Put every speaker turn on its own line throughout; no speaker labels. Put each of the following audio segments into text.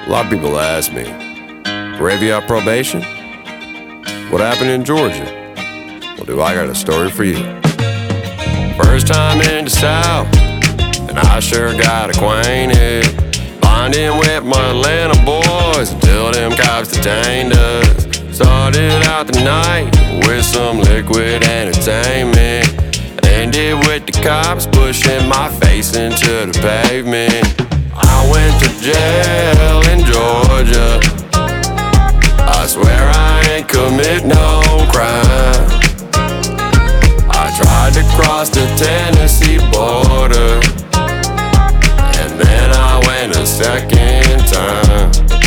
A lot of people ask me, brave you out probation? What happened in Georgia? Well, I got a story for you. First time in the South, and I sure got acquainted, bonding with my Atlanta boys until them cops detained us. Started out the night with some liquid entertainment, ended with the cops pushing my face into the pavement. I went to jail in Georgia. I swear I ain't commit no crime. I tried to cross the Tennessee border, and then I went a second time.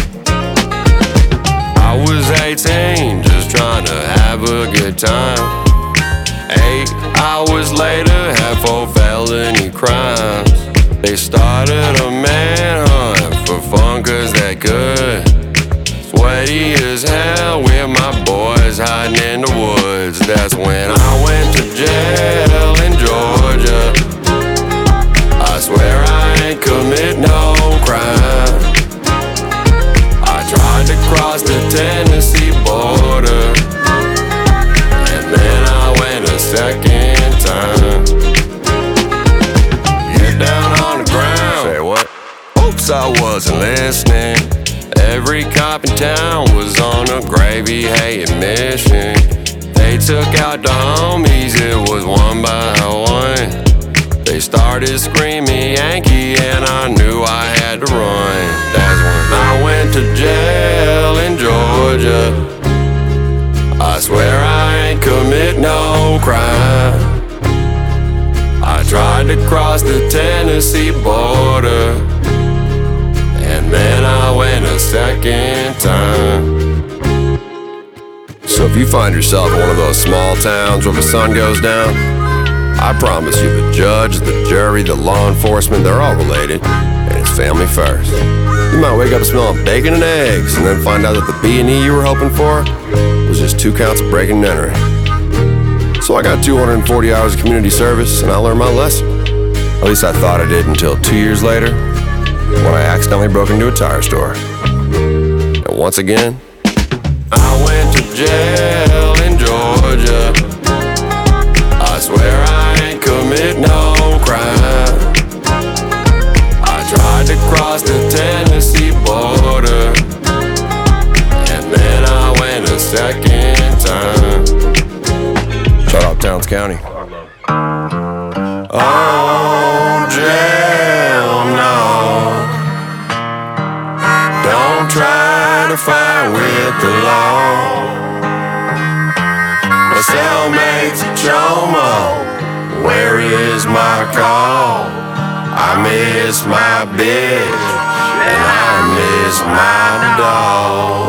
I was 18, just trying to have a good time. 8 hours later, had 4 felony crimes. They started a manhunt for fun cause they could. Sweaty as hell with my boys hiding in the woods. That's when I went to jail in Georgia. I swear I ain't commit no crime. I tried to cross the Tennessee border, and then I went a second time. Get down on the ground. Say what? Oops, I wasn't listening. Every cop in town was on a gravy-hating mission. They took out the homies, it was one by one. They started screaming Yankee and I knew I had to run. That's when I went to jail in Georgia. I swear I ain't commit no crime. I tried to cross the Tennessee border, and then I went a second time. So if you find yourself in one of those small towns where the sun goes down, I promise you the judge, the jury, the law enforcement, they're all related, and it's family first. You might wake up smelling bacon and eggs and then find out that the B&E you were hoping for was just 2 counts of breaking and entering. So I got 240 hours of community service and I learned my lesson. At least I thought I did until 2 years later, when I accidentally broke into a tire store. And once again, I went to jail in Georgia. I swear I ain't commit no crime. I tried to cross the Tennessee border, and then I went a second time. Shout out Towns County. Oh, jail, no. Don't try to fight with the law. My cellmate's a chomo. Where is my call? I miss my bitch and I miss my dog.